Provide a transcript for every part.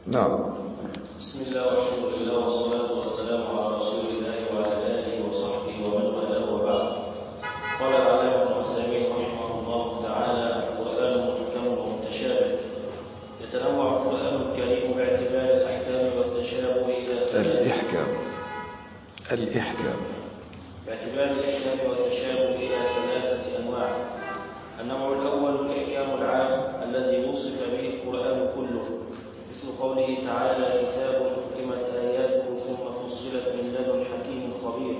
نعم. بسم الله والحمد لله والصلاة والسلام على رسول الله وعلى آله وصحبه ومن والاه وبعد. قال العلامة ابن عثيمين رحمه الله تعالى: القرآن محكم متشابه. يتنوع القرآن الكريم باعتبار الأحكام والتشابه إلى ثلاثة أنواع. النوع الأول الإحكام العام الذي وصف به القرآن كله، مثل قوله تعالى: كتاب حكمت آياته ثم فصلت من لدن حكيم خبير،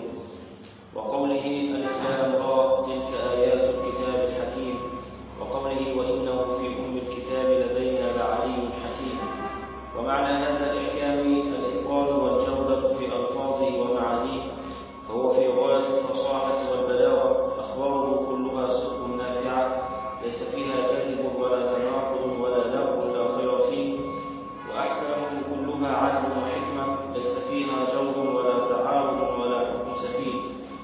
وقوله: ألف لام را تلك آيات الكتاب الحكيم، وقوله: وإنه في أم الكتاب لدينا لعلي حكيم. ومعنى هذا الإحكام الإتقان والجودة في ألفاظه ومعانيه، فهو في غاية الفصاحة والبلاغة، أخباره كلها صدق نافعة ليس فيها كذب ولا تناقض ولا لغو لا خير فيه، وأحكامه كلها عدل وحكمة ليس فيها جور ولا تعارض ولا حكم سفيه.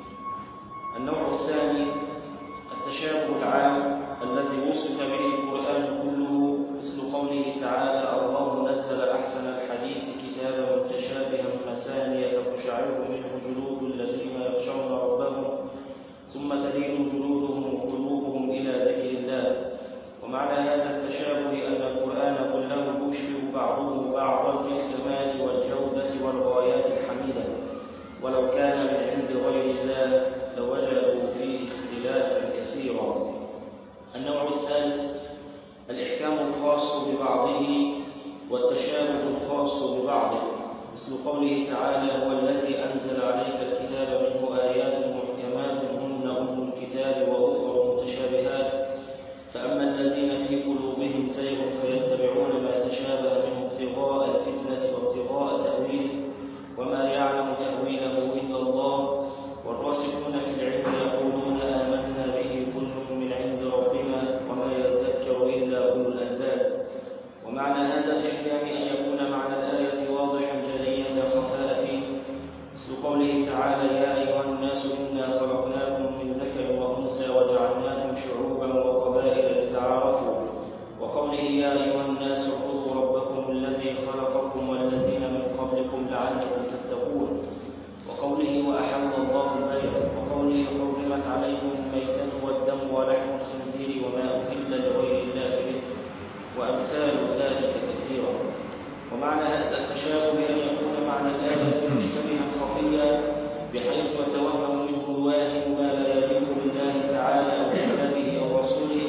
النوع الثاني التشابه العام الذي وصف به القرآن كله، مثل قوله تعالى: الله نزل أحسن الحديث كتابا متشابها مثانية تقشعر منه جلود الذين يخشون ربهم ثم تلين جلودهم وقلوبهم إلى ذكر الله. ومعنى هذا التشابه أن القرآن كله يشبه بعضه بعضا في الكمال والجودة والغايات الحميدة، ولو كان من عند غير الله لوجدوا فيه اختلافا كثيرا. النوع الثالث الإحكام الخاص ببعضه والتشابه الخاص ببعضه، مثل قوله تعالى: هو الذي أنزل عليك الكتاب منه آيات محكمات هن أم الكتاب وأخر متشابهات، فأما الذين في قلوبهم زيغ فيتبعون ما تشابه منه ابتغاء الفتنة وابتغاء تأويله وما يعلم تأويله إلا الله، والراسخون في العلم يقولون آمنا به كل من عند ربنا وما يذكر إلا أولو الألباب. ومعنى هذا الإحكام أن يكون معنى الآية واضحا جليا لا خفاء فيه، مثل قوله تعالى: يا أيها الناس إنا خلقناكم من ذكر وأنثى وجعلناكم شعوبا وقبائل لتعارفوا، وقوله: يا أيها الناس اعبدوا ربكم الذي خلقكم والذين من قبلكم لعلكم تتقون، وقوله: وأحل الله البيع، وقوله: حرمت عليكم الميتة والدم ولحم الخنزير وما أهل لغير الله به، وأمثال ذلك كثيرا. ومعنى هذا التشابه أن يكون معنى الآية مشتبها خفيا بحيث يتوهم منه الواهم ما لا يليق بالله تعالى أو كتابه أو رسوله،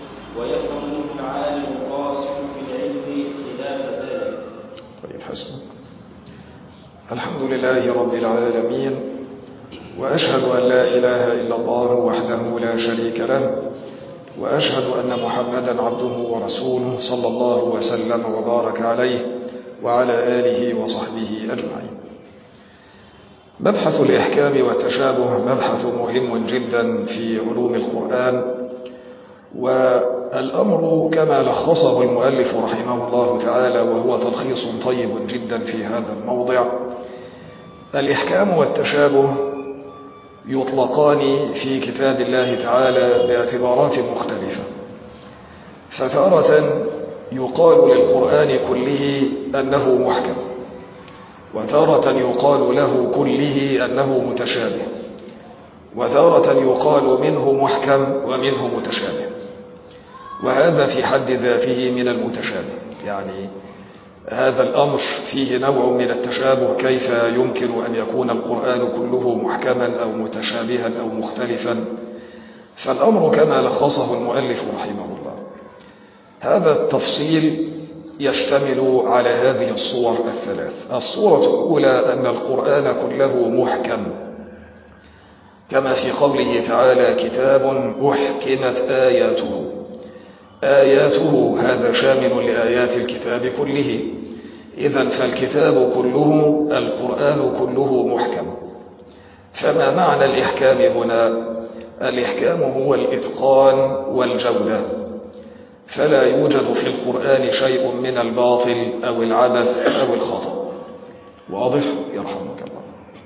ويفهم منه العالم الراسخ في العلم خلاف ذلك. طيب، حسن. الحمد لله رب العالمين، وأشهد أن لا إله إلا الله وحده لا شريك له، وأشهد أن محمدا عبده ورسوله صلى الله وسلم وبارك عليه وعلى آله وصحبه أجمعين. مبحث الإحكام والتشابه مبحث مهم جدا في علوم القرآن، والأمر كما لخصه المؤلف رحمه الله تعالى، وهو تلخيص طيب جدا في هذا الموضع. الإحكام والتشابه يطلقان في كتاب الله تعالى باعتبارات مختلفة، فتارة يقال للقرآن كله أنه محكم، وتارة يقال له كله أنه متشابه، وتارة يقال منه محكم ومنه متشابه، وهذا في حد ذاته من المتشابه. يعني هذا الأمر فيه نوع من التشابه، كيف يمكن أن يكون القرآن كله محكما أو متشابها أو مختلفا؟ فالأمر كما لخصه المؤلف رحمه الله. هذا التفصيل يشتمل على هذه الصور الثلاث. الصورة الأولى أن القرآن كله محكم، كما في قوله تعالى: كتاب أحكمت آياته. آياته هذا شامل لآيات الكتاب كله، إذن فالكتاب كله، القرآن كله محكم. فما معنى الإحكام هنا؟ الإحكام هو الإتقان والجودة، فلا يوجد في القرآن شيء من الباطل أو العبث أو الخطأ. واضح؟ يرحمك الله.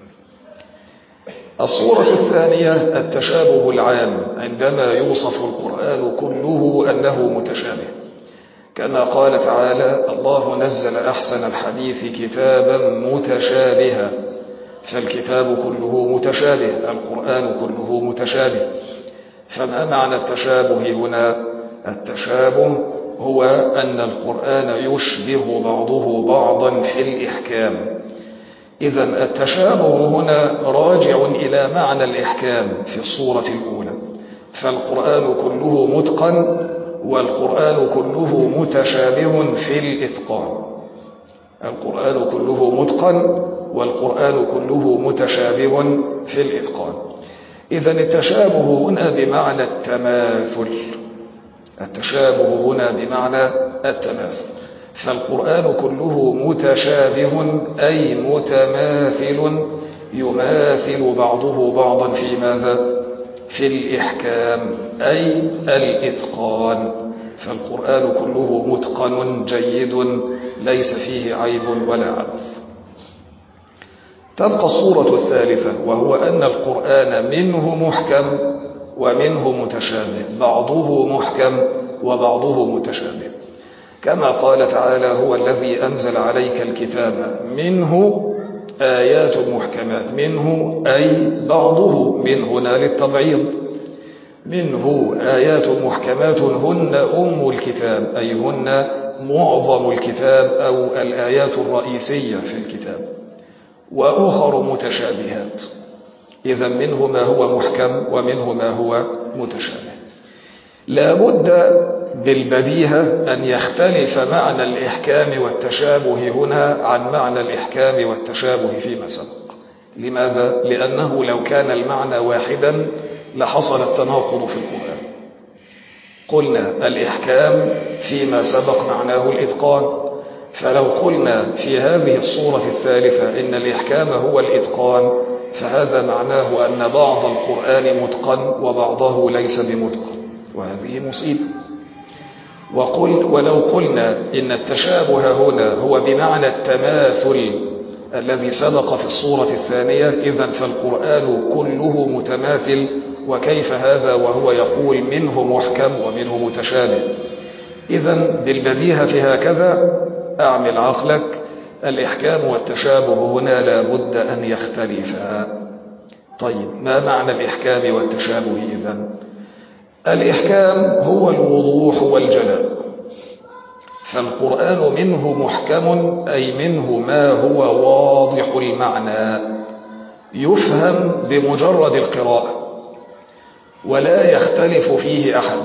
الصورة الثانية التشابه العام، عندما يوصف القرآن كله أنه متشابه، كما قال تعالى: الله نزل أحسن الحديث كتابا متشابها. فالكتاب كله متشابه، القرآن كله متشابه. فما معنى التشابه هنا؟ التشابه هو أن القرآن يشبه بعضه بعضا في الإحكام. إذن التشابه هنا راجع إلى معنى الإحكام في الصورة الأولى. فالقرآن كله متقن والقرآن كله متشابه في الإتقان. القرآن كله متقن والقرآن كله متشابه في الإتقان. إذن التشابه هنا بمعنى التماثل. التشابه هنا بمعنى التماثل. فالقرآن كله متشابه أي متماثل، يماثل بعضه بعضا في ماذا؟ في الإحكام أي الإتقان. فالقرآن كله متقن جيد ليس فيه عيب ولا عبث. تبقى الصورة الثالثة، وهو أن القرآن منه محكم ومنه متشابه، بعضه محكم وبعضه متشابه. كما قال تعالى: هو الذي أنزل عليك الكتاب منه آيات محكمات. منه أي بعضه، من هنا للتبعيض. منه آيات محكمات هن أم الكتاب، أي هن معظم الكتاب أو الآيات الرئيسية في الكتاب، وأخر متشابهات. إذا منه ما هو محكم ومنه ما هو متشابه. لا بد بالبديهة أن يختلف معنى الإحكام والتشابه هنا عن معنى الإحكام والتشابه فيما سبق. لماذا؟ لأنه لو كان المعنى واحدا لحصل التناقض في القرآن. قلنا الإحكام فيما سبق معناه الإتقان، فلو قلنا في هذه الصورة الثالثة إن الإحكام هو الإتقان، فهذا معناه أن بعض القرآن متقن وبعضه ليس بمتقن، وهذه مصيبة. ولو قلنا إن التشابه هنا هو بمعنى التماثل الذي سبق في الصورة الثانية، إذن فالقرآن كله متماثل. وكيف هذا وهو يقول منه محكم ومنه متشابه؟ إذن بالبديهة هكذا أعمل عقلك، الإحكام والتشابه هنا لا بد أن يختلفا. طيب، ما معنى الإحكام والتشابه إذن؟ الإحكام هو الوضوح والجلاء. فالقرآن منه محكم أي منه ما هو واضح المعنى، يفهم بمجرد القراءة ولا يختلف فيه أحد.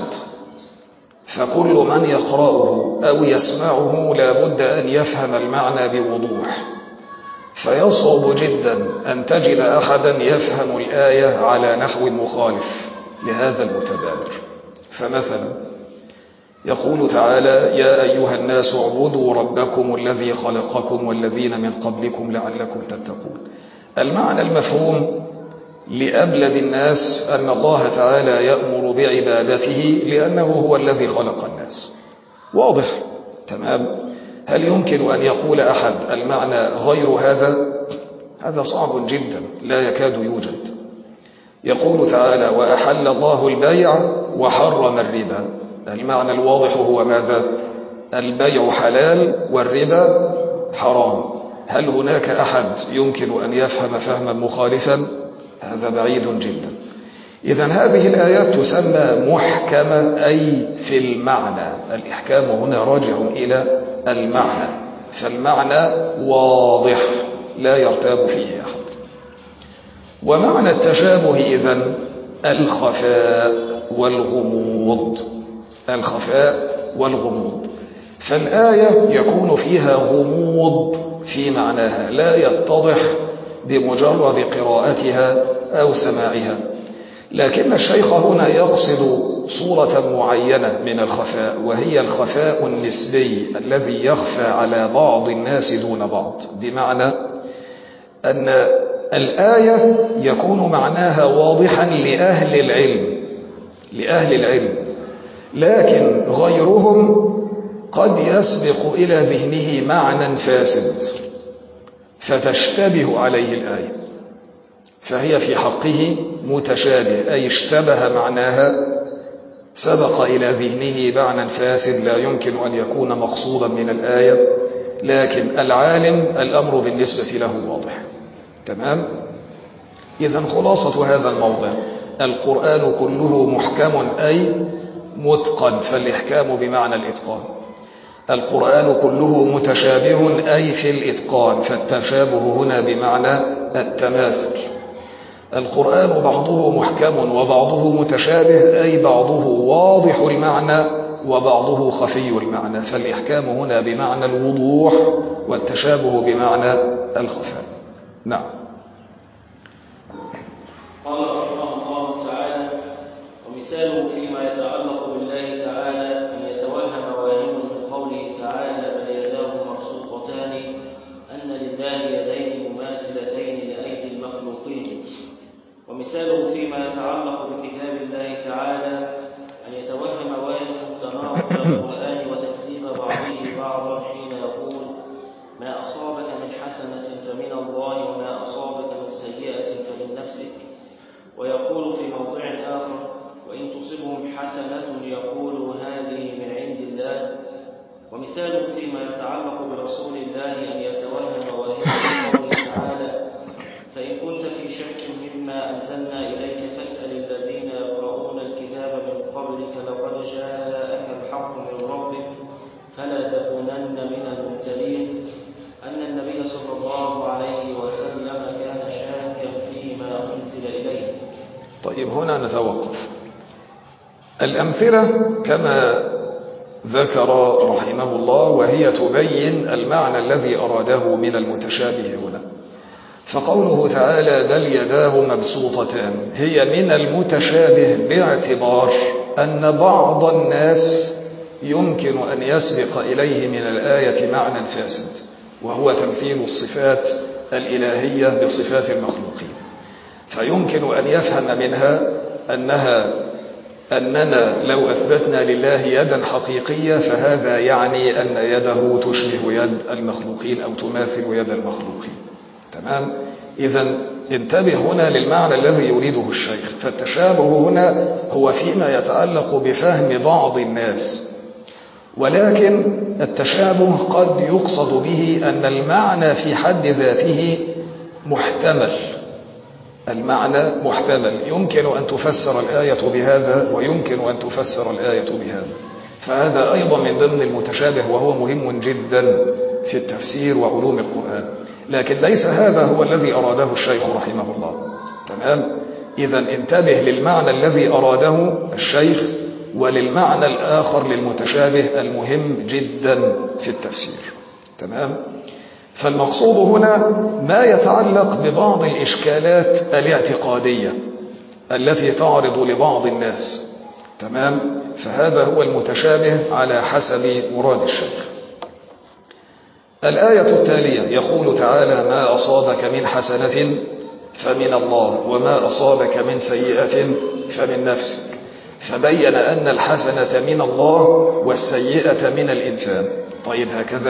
فكل من يقرأه أو يسمعه لا بد أن يفهم المعنى بوضوح. فيصعب جدا أن تجد أحدا يفهم الآية على نحو مخالف لهذا المتبادر. فمثلا يقول تعالى: يا أيها الناس اعبدوا ربكم الذي خلقكم والذين من قبلكم لعلكم تتقون. المعنى المفهوم لأبلد الناس أن الله تعالى يأمر بعبادته لأنه هو الذي خلق الناس. واضح تمام. هل يمكن أن يقول أحد المعنى غير هذا؟ هذا صعب جدا، لا يكاد يوجد. يقول تعالى: وأحل الله البيع وحرم الربا. المعنى الواضح هو ماذا؟ البيع حلال والربا حرام. هل هناك أحد يمكن أن يفهم فهما مخالفا؟ هذا بعيد جدا. إذن هذه الآيات تسمى محكمة أي في المعنى. الإحكام هنا راجع إلى المعنى، فالمعنى واضح لا يرتاب فيه أحد. ومعنى التشابه إذن الخفاء والغموض. الخفاء والغموض. فالآية يكون فيها غموض في معناها، لا يتضح بمجرد قراءتها أو سماعها. لكن الشيخ هنا يقصد صورة معينة من الخفاء، وهي الخفاء النسبي الذي يخفى على بعض الناس دون بعض. بمعنى أن الآية يكون معناها واضحا لأهل العلم، لكن غيرهم قد يسبق إلى ذهنه معنى فاسد فتشتبه عليه الآية، فهي في حقه متشابه أي اشتبه معناها سبق إلى ذهنه معنى فاسد لا يمكن أن يكون مقصودا من الآية، لكن العالم الأمر بالنسبة له واضح. تمام؟ إذن خلاصة هذا الموضع: القرآن كله محكم أي متقن، فالإحكام بمعنى الإتقان. القرآن كله متشابه أي في الإتقان، فالتشابه هنا بمعنى التماثل. القرآن بعضه محكم وبعضه متشابه أي بعضه واضح المعنى وبعضه خفي المعنى، فالإحكام هنا بمعنى الوضوح والتشابه بمعنى الخفاء. نعم. قال رحمه الله تعالى: ومثاله فيما يتعلق بالله تعالى أن يتوهم واهم من قوله تعالى: بل يداه مبسوطتان أن لله يدين مماثلتين لأيدي المخلوقين. ومثاله فيما يتعلق بكتاب الله تعالى أن يتوهم واهم تناقض القرآن وتكذيب بعضه بعضا حين يقول: ما أصابك من حسنة فمن الله وما أصابك من سيئة فمن نفسك. ويقول في موضع آخر: وإن تصبهم حسنة يقولوا هذه من عند الله. ومثاله فيما يتعلق برسول الله أن يتوهم واهم قوله تعالى: فإن كنت في شك مما أنزلنا إليك فاسأل الذين يقرؤون الكتاب من قبلك لقد جاءك الحق من ربك فلا تكونن من الممترين. أن النبي صلى الله عليه وسلم كان شاكا فيما أنزل إليه. طيب، هنا نتوقف. الأمثلة كما ذكر رحمه الله، وهي تبين المعنى الذي أراده من المتشابه هنا. فقوله تعالى: بل يداه مبسوطتان، هي من المتشابه باعتبار أن بعض الناس يمكن أن يسبق إليه من الآية معنى فاسد، وهو تمثيل الصفات الإلهية بصفات المخلوقين، فيمكن أن يفهم منها أننا لو أثبتنا لله يدا حقيقية فهذا يعني أن يده تشبه يد المخلوقين أو تماثل يد المخلوقين. تمام؟ إذن انتبه هنا للمعنى الذي يريده الشيخ. فالتشابه هنا هو فيما يتعلق بفهم بعض الناس، ولكن التشابه قد يقصد به أن المعنى في حد ذاته محتمل. المعنى محتمل، يمكن أن تفسر الآية بهذا ويمكن أن تفسر الآية بهذا، فهذا أيضا من ضمن المتشابه، وهو مهم جدا في التفسير وعلوم القرآن، لكن ليس هذا هو الذي أراده الشيخ رحمه الله. تمام؟ إذن انتبه للمعنى الذي أراده الشيخ وللمعنى الآخر للمتشابه المهم جدا في التفسير. تمام؟ فالمقصود هنا ما يتعلق ببعض الإشكالات الاعتقادية التي تعرض لبعض الناس. تمام؟ فهذا هو المتشابه على حسب مراد الشيخ. الآية التالية يقول تعالى: ما أصابك من حسنة فمن الله وما أصابك من سيئة فمن نفسك، فبين أن الحسنة من الله والسيئة من الإنسان. طيب، هكذا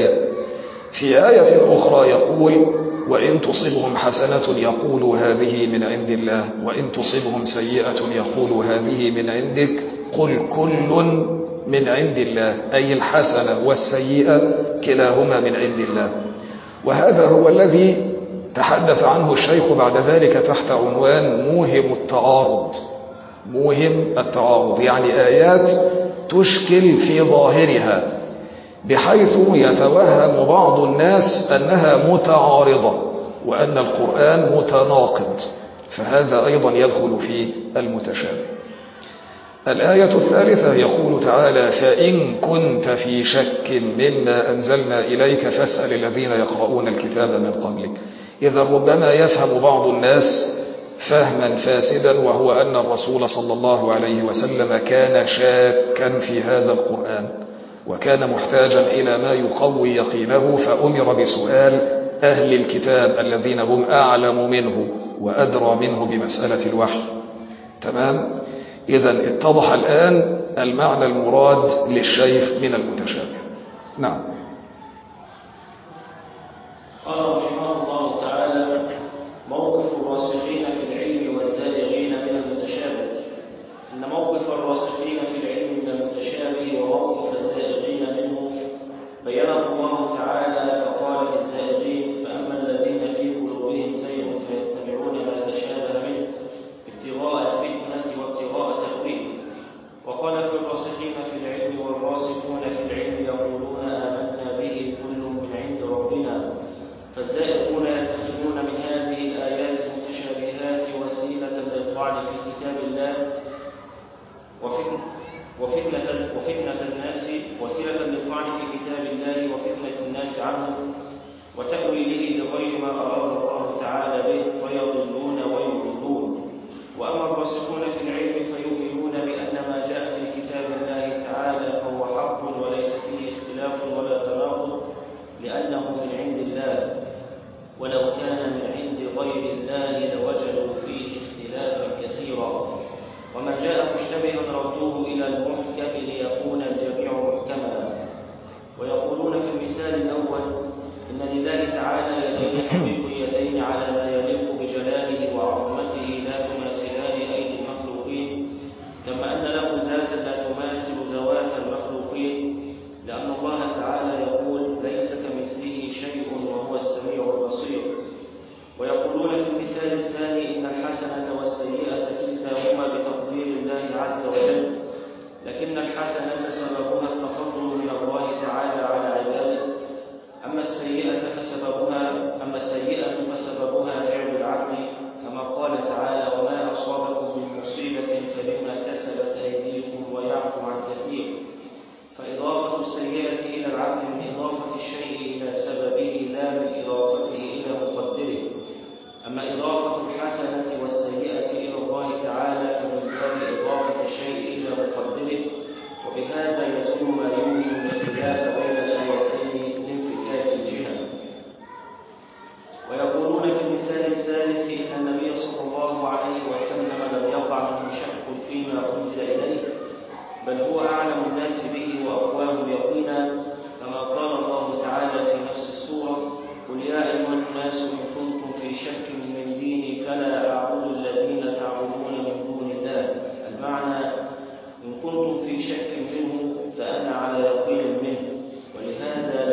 في آية أخرى يقول: وإن تصبهم حسنة يقولوا هذه من عند الله وإن تصبهم سيئة يقولوا هذه من عندك قل كل من عند الله، أي الحسنة والسيئة كلاهما من عند الله. وهذا هو الذي تحدث عنه الشيخ بعد ذلك تحت عنوان موهم التعارض. موهم التعارض يعني آيات تشكل في ظاهرها بحيث يتوهم بعض الناس أنها متعارضة وأن القرآن متناقض، فهذا أيضا يدخل في المتشابه. الآية الثالثة يقول تعالى: فإن كنت في شك مما أنزلنا إليك فاسأل الذين يقرؤون الكتاب من قبلك. إذا ربما يفهم بعض الناس فهما فاسدا، وهو أن الرسول صلى الله عليه وسلم كان شاكا في هذا القرآن وكان محتاجا إلى ما يقوي يقينه، فأمر بسؤال أهل الكتاب الذين هم أعلم منه وأدرى منه بمسألة الوحي. تمام؟ إذن اتضح الآن المعنى المراد للشيخ من المتشابه. نعم. قال رحمه الله تعالى: موقف الراسخين في العلم والزائغين من المتشابه. إن موقف الراسخين في العلم من المتشابه وموقف الزائغين منه بينه الله تعالى، فقال في الزائغين: فأما الذين في قلوبهم زيغ فيتبعون ما تشابه منه ابتغاء الفتنة وابتغاء تأويله. وقال في الراسخين في العلم والراسخون في العلم يقولون آمنا به كل من عند ربنا. فالزائغون يتخذون من هذه الآيات المتشابهات وسيلة للطعن في كتاب الله وفتنة الناس، وسيلة للطعن في كتاب الله وفتنة الناس عنه وتأويله بغير ما أراد الله تعالى به، فيضلون ويضلون. وأما الراسخون في العلم فيؤمنون بأن ما جاء في كتاب الله تعالى فهو حق وليس فيه اختلاف ولا تناقض، لأنه من عند الله، ولو كان من عند غير الله لوجدوا فيه اختلافا كثيرا. وما جاء مشتبها ردوه إلى المحكم ليكون الجميع محكما. ويقولون في المثال الأول: إن لله تعالى يدين حقيقيتين على ما يليق بجلاله وعظمته لا تماثلان أيدي المخلوقين، كما أن له ذاتا لا تماثل ذوات المخلوقين، لأن الله تعالى يقول: ليس كمثله شيء وهو السميع البصير. ويقولون في المثال الثاني: إن الحسنة والسيئة كلتاهما بتقدير الله عز وجل، لكن الحسنة سببها التفضل من الله تعالى على عباده، أما السيئة فسببها فعل العبد، كما قال تعالى: وما أصابكم من مصيبة فبما كسبت أيديكم ويعفو عن كثير. فإضافة السيئة إلى العبد من إضافة الشيء إلى سببه لا من إضافته إلى مقدره. أما إضافة الحسنة والسيئة إلى الله تعالى فمن باب إضافة الشيء إلى مقدره، وبهذا يزول ما يوهم الاختلاف بين الآيتين لانفكاك الجهة. ويقولون في المثال الثالث: إن النبي صلى الله عليه وسلم لم يقع منه شك فيما أنزل إليه، بل هو أعلم الناس به وأقواهم يقينا، كما قال الله تعالى في نفس السورة: قل يا أيها الناس إن كنتم في شك من ديني فلا أعبد الذين تعبدون من دون الله. المعنى: إن كنتم في شك منه فأنا على يقين منه، ولهذا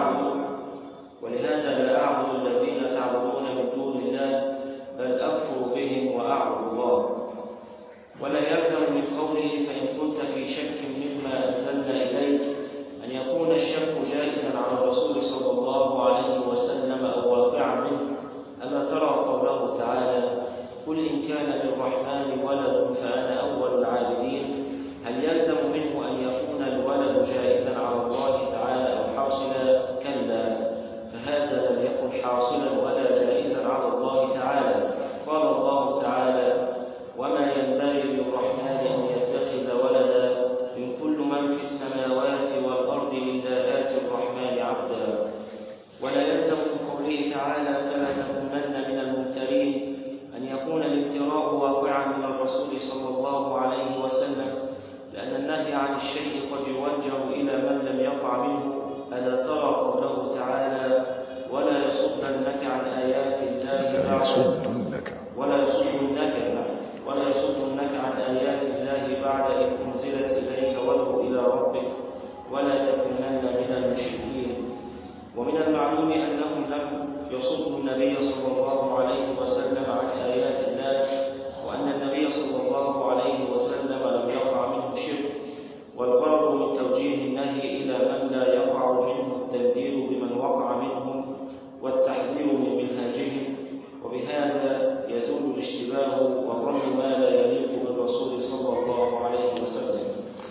لا أعبد الذين تعبدون من دون الله، بل أكفر بهم وأعبد الله. ولا يلزم من قوله: فإن كنت في شك مما أنزلنا إليك، أن يكون الشك جائزا على الرسول صلى الله عليه وسلم أو واقعا منه. ألا ترى قوله تعالى: قل إن كان للرحمن ولد فأنا أول العابدين؟ هل يلزم منه أن يكون الولد جائزا على الله تعالى أو حاصلا؟ كلا، فهذا لم يكن حاصلا ولا جائزا على الله تعالى. قال الله تعالى: وما ينبغي للرحمن أن يتخذ ولدا، إن كل من في السماوات والأرض إلا آتي الرحمن عبدا. ولا يلزم من قوله تعالى: فلا تكونن من الممترين، أن يكون الامتراء واقعا من الرسول صلى الله عليه وسلم، لأن النهي عن الشيء قد يوجه إلى من لم يقع منه. ألا ترى قوله تعالى: ولا يصدنك عن آيات الله عن آيات الله بعد إذ أنزلت إليك وادع إلى ربك ولا تكونن من المشركين. ومن المعلوم أنهم لم يصدوا النبي صلى الله عليه وسلم عن آيات الله، وأن النبي صلى الله عليه وسلم لم يقع منه شرك، والغرض من توجيه النهي إلى من لا يقع منه التنديد بمن وقع منهم والتحذير من منهاجهم، وبهذا يزول الاشتباه وظن ما لا يليق بالرسول صلى الله عليه وسلم.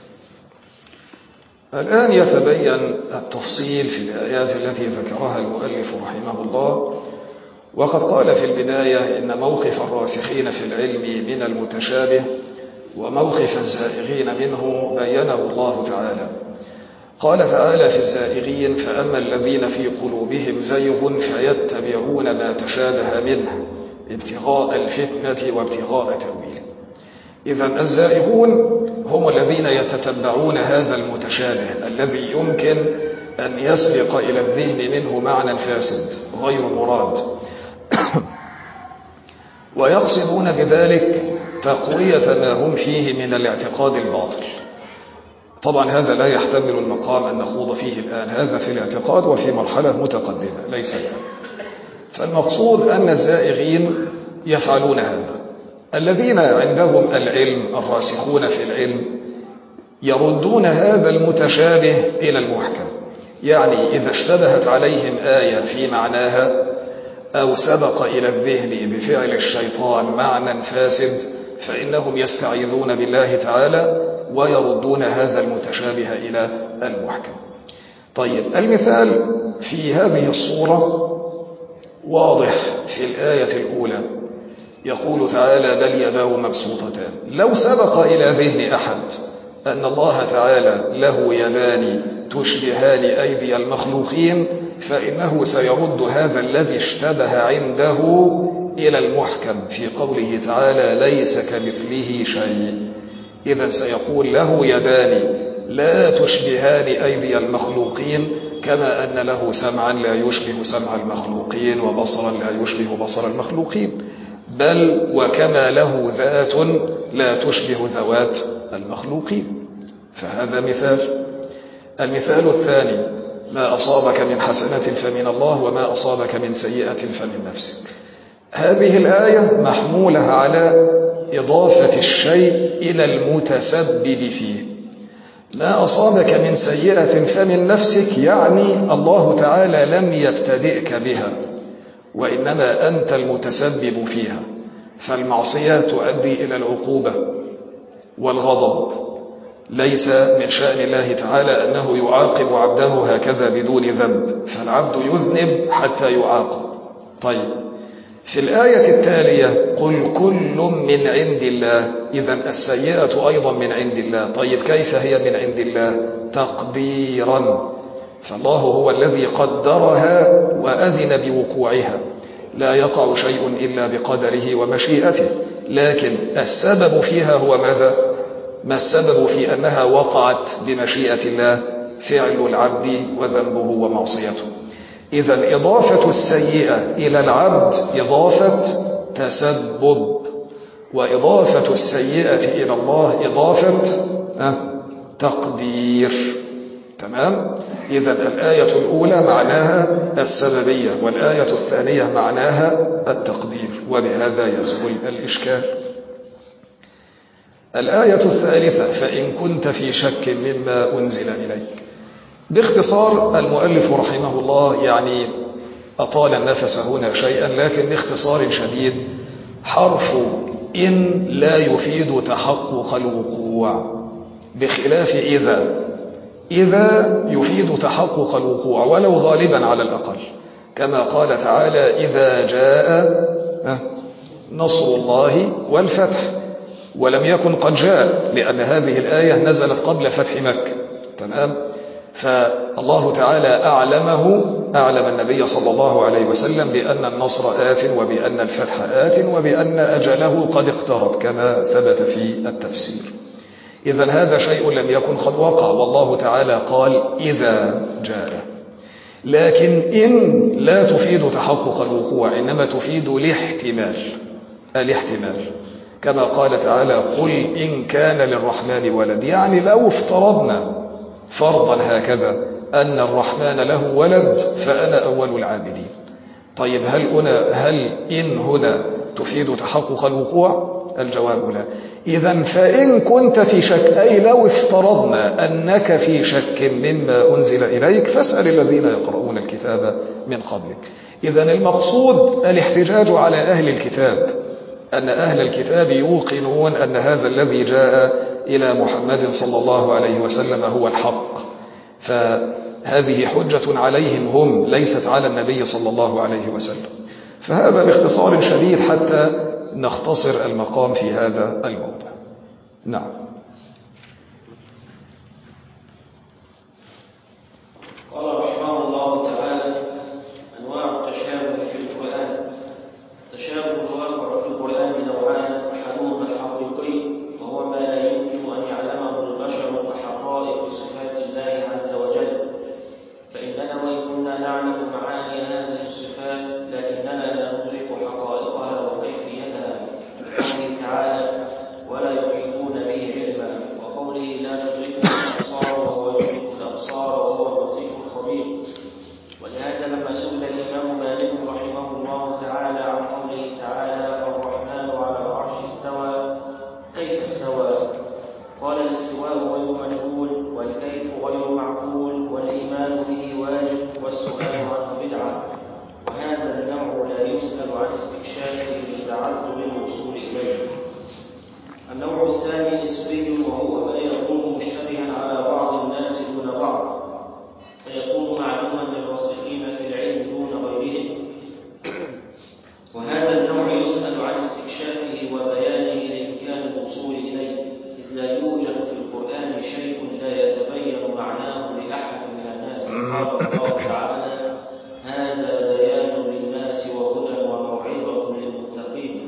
الآن يتبين التفصيل في الآيات التي ذكرها المؤلف رحمه الله. وقد قال في البداية إن موقف الراسخين في العلم من المتشابه وموقف الزائغين منه بينه الله تعالى. قال تعالى في الزائغين: فأما الذين في قلوبهم زيغ فيتبعون ما تشابه منه ابتغاء الفتنة وابتغاء تأويله. إذن الزائغون هم الذين يتتبعون هذا المتشابه الذي يمكن أن يسبق إلى الذهن منه معنى فاسد غير مراد. ويقصدون بذلك تقوية ما هم فيه من الاعتقاد الباطل. طبعا هذا لا يحتمل المقام أن نخوض فيه الآن، هذا في الاعتقاد وفي مرحلة متقدمة ليس الآن. فالمقصود أن الزائغين يفعلون هذا. الذين عندهم العلم الراسخون في العلم يردون هذا المتشابه إلى المحكم، يعني إذا اشتبهت عليهم آية في معناها أو سبق إلى الذهن بفعل الشيطان معنى فاسد فإنهم يستعيذون بالله تعالى ويردون هذا المتشابه إلى المحكم. طيب، المثال في هذه الصورة واضح في الآية الأولى، يقول تعالى بل يداه مبسوطتان. لو سبق إلى ذهن أحد أن الله تعالى له يدان تشبهان أيدي المخلوقين فإنه سيرد هذا الذي اشتبه عنده إلى المحكم في قوله تعالى ليس كمثله شيء. إذن سيقول له يدان لا تشبهان أيدي المخلوقين، كما أن له سمعا لا يشبه سمع المخلوقين وبصرا لا يشبه بصر المخلوقين، بل وكما له ذات لا تشبه ذوات المخلوقين. فهذا مثال. المثال الثاني ما أصابك من حسنة فمن الله وما أصابك من سيئة فمن نفسك. هذه الآية محمولة على إضافة الشيء إلى المتسبب فيه. ما أصابك من سيئة فمن نفسك يعني الله تعالى لم يبتدئك بها، وإنما أنت المتسبب فيها. فالمعصية تؤدي إلى العقوبة والغضب، ليس من شأن الله تعالى أنه يعاقب عبده هكذا بدون ذنب، فالعبد يذنب حتى يعاقب. طيب، في الآية التالية قل كل من عند الله، إذن السيئة أيضا من عند الله. طيب، كيف هي من عند الله؟ تقديرا، فالله هو الذي قدرها وأذن بوقوعها، لا يقع شيء إلا بقدره ومشيئته، لكن السبب فيها هو ماذا؟ ما السبب في أنها وقعت بمشيئة الله؟ فعل العبد وذنبه ومعصيته. إذن إضافة السيئة إلى العبد إضافة تسبب، وإضافة السيئة إلى الله إضافة تقدير. تمام؟ إذن الآية الأولى معناها السببية، والآية الثانية معناها التقدير، وبهذا يزول الإشكال. الآية الثالثة فإن كنت في شك مما أنزل إليك. باختصار المؤلف رحمه الله يعني أطال النفس هنا شيئا، لكن باختصار شديد حرف إن لا يفيد تحقق الوقوع بخلاف إذا يفيد تحقق الوقوع ولو غالبا على الأقل، كما قال تعالى إذا جاء نصر الله والفتح، ولم يكن قد جاء لأن هذه الآية نزلت قبل فتح مكة. تمام؟ فالله تعالى أعلم النبي صلى الله عليه وسلم بأن النصر آت وبأن الفتح آت وبأن أجله قد اقترب كما ثبت في التفسير. إذن هذا شيء لم يكن قد وقع، والله تعالى قال إذا جاء. لكن إن لا تفيد تحقق الوقوع، إنما تفيد الاحتمال، كما قال تعالى قل إن كان للرحمن ولد، يعني لو افترضنا فرضا هكذا أن الرحمن له ولد فأنا أول العابدين. طيب، هل إن هنا تفيد تحقق الوقوع؟ الجواب لا. إذن فإن كنت في شك، أي لو افترضنا أنك في شك مما أنزل إليك فاسأل الذين يقرؤون الكتاب من قبلك. إذن المقصود الاحتجاج على أهل الكتاب، أن أهل الكتاب يوقنون أن هذا الذي جاء إلى محمد صلى الله عليه وسلم هو الحق، فهذه حجة عليهم هم ليست على النبي صلى الله عليه وسلم. فهذا باختصار شديد حتى نختصر المقام في هذا الموضع. نعم. قال رحمه الله تعالى أنواع التشابه في القرآن. التشابه الواقع في القرآن نوعان، أحدهما حقيقي وهو ما لا يمكن أن يعلمه البشر كحقائق صفات الله عز وجل، فإننا وإن كنا نعلم معاني هذه الصفات لكننا لا ندرك حقائقها وكيفيتها، استكشافه لتعذر الوصول إليه. النوع الثاني نسبي، وهو ما يكون مشتبها على بعض الناس دون بعض، فيكون معلوما للراسخين في العلم دون غيرهم. وهذا النوع يسأل عن استكشافه وبيانه لإمكان الوصول إليه، إذ لا يوجد في القرآن شيء لا يتبين معناه لأحد من الناس. قال الله تعالى: هذا بيان للناس وهدى وموعظة للمتقين.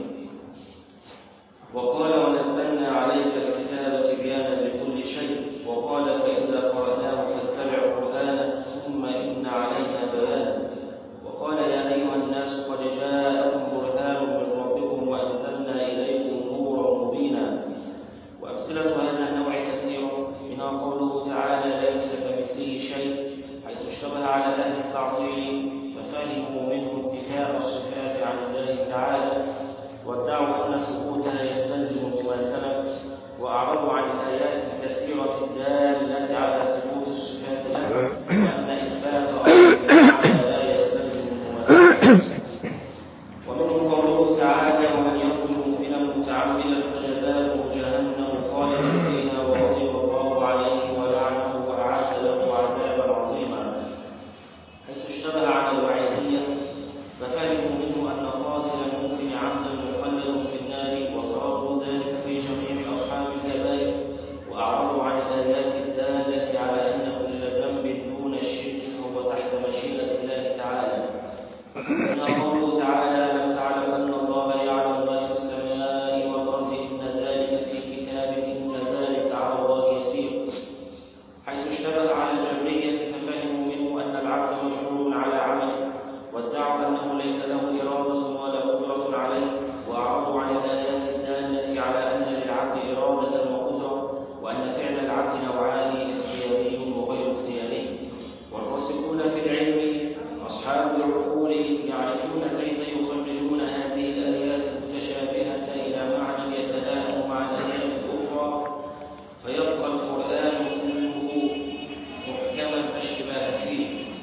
وقال: ونزلنا عليك الكتاب تبيانا لكل شيء. وقال: فإذا قرأناه فاتبع قرآنه ثم إن علينا بيانه. وقال: يا أيها الناس قد جاءكم برهان من ربكم وأنزلنا إليكم نورا مبينا. وأمثلة هذا النوع كثيرة، منها قوله تعالى: ليس كمثله شيء، حيث اشتبه على أهل التعطيل ففهموا منه انتفاء الصفات عن الله تعالى، وادعوا أن ثبوتها يستلزم مماثلة، وأعرضوا عن الآيات الكثيرة الدالة على ثبوت الصفات له، وأن إثبات أصل لا يستلزم مماثلة. ومنهم قوله تعالى: ومن يقتل مؤمنا متعمدا فجزاؤه جهنم خالدا فيها وغضب الله عليه ولعنه وأعد له عذابا عظيما، حيث اشتبه على الوعيدية ففهموا منه أن قاتل المؤمن عمدا مخلد في النار، وتردوا ذلك في جميع أصحاب الكبائر، وأعرضوا عن الآيات الدالة على أن كل ذنب دون الشرك فهو تحت مشيئة الله تعالى. منها قوله تعالى: لم تعلم أن الله يعلم ما في السماء والأرض إن ذلك في كتاب إن ذلك على الله يسير، حيث اشتبه على الجبرية ففهموا منه أن العبد مجبور على عمله، وادعوا أنه ليس له إرادة ولا قدرة عليه، وأعرضوا عن الآيات الدالة على أن للعبد إرادة وقدرة، وأن فعل العبد نوعان: اختياري وغير اختياري. والراسخون في العلم أصحاب العقول يعرفون كيف يخرجون هذه الآيات المتشابهة إلى معنى يتلائم مع الآيات الأخرى، فيبقى القرآن كله محكما لا اشتباه فيه.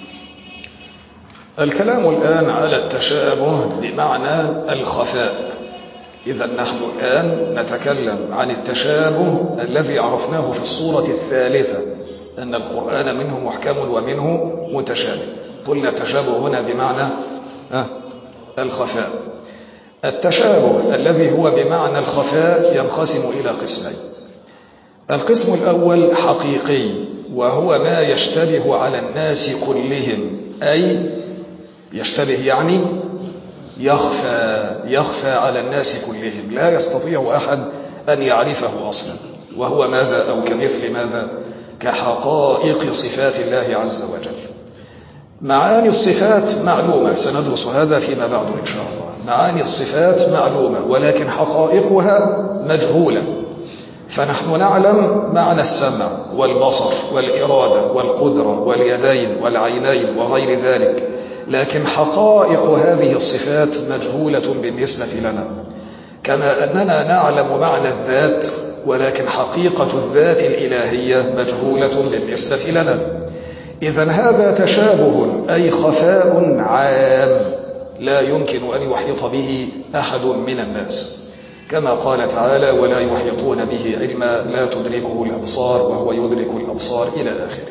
الكلام الآن على التشابه بمعنى الخفاء. إذا نحن الآن نتكلم عن التشابه الذي عرفناه في الصورة الثالثة، أن القرآن منه محكم ومنه متشابه. قلنا التشابه هنا بمعنى الخفاء. التشابه الذي هو بمعنى الخفاء ينقسم إلى قسمين. القسم الأول حقيقي، وهو ما يشتبه على الناس كلهم، أي يشتبه يعني يخفى على الناس كلهم، لا يستطيع أحد أن يعرفه أصلا. وهو ماذا؟ أو كمثل ماذا؟ كحقائق صفات الله عز وجل. معاني الصفات معلومة، سندرس هذا فيما بعد إن شاء الله. معاني الصفات معلومة، ولكن حقائقها مجهولة. فنحن نعلم معنى السمع والبصر والإرادة والقدرة واليدين والعينين وغير ذلك، لكن حقائق هذه الصفات مجهولة بالنسبة لنا. كما أننا نعلم معنى الذات، ولكن حقيقة الذات الإلهية مجهولة بالنسبة لنا. إذن هذا تشابه، أي خفاء عام لا يمكن أن يحيط به أحد من الناس، كما قال تعالى: ولا يحيطون به علما لا تدركه الأبصار وهو يدرك الأبصار إلى آخره.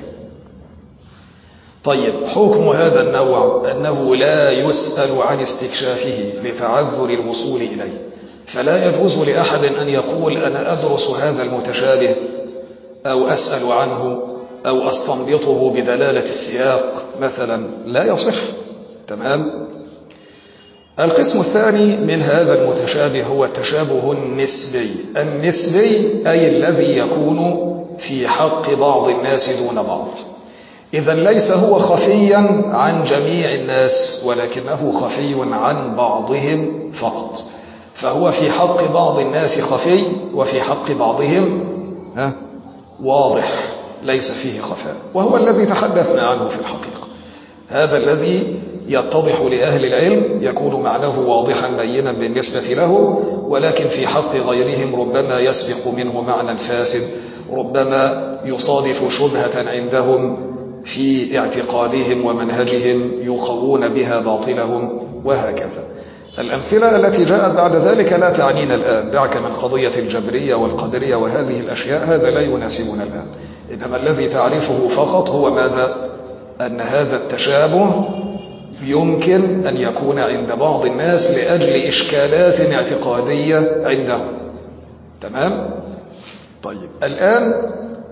طيب، حكم هذا النوع أنه لا يسأل عن استكشافه لتعذر الوصول إليه، فلا يجوز لأحد أن يقول أنا أدرس هذا المتشابه أو أسأل عنه أو أستنبطه بدلالة السياق مثلا، لا يصح. تمام؟ القسم الثاني من هذا المتشابه هو التشابه النسبي. النسبي أي الذي يكون في حق بعض الناس دون بعض. إذن ليس هو خفيا عن جميع الناس، ولكنه خفي عن بعضهم فقط. فهو في حق بعض الناس خفي، وفي حق بعضهم واضح ليس فيه خفاء، وهو الذي تحدثنا عنه في الحقيقة. هذا الذي يتضح لأهل العلم يكون معناه واضحا بينا بالنسبة له، ولكن في حق غيرهم ربما يسبق منه معنى فاسد، ربما يصادف شبهة عندهم في اعتقادهم ومنهجهم يقوون بها باطلهم، وهكذا. الأمثلة التي جاءت بعد ذلك لا تعنينا الآن، دعك من قضية الجبرية والقدرية وهذه الأشياء، هذا لا يناسبنا الآن. إنما الذي تعرفه فقط هو ماذا؟ أن هذا التشابه يمكن أن يكون عند بعض الناس لأجل إشكالات اعتقادية عندهم. تمام؟ طيب الآن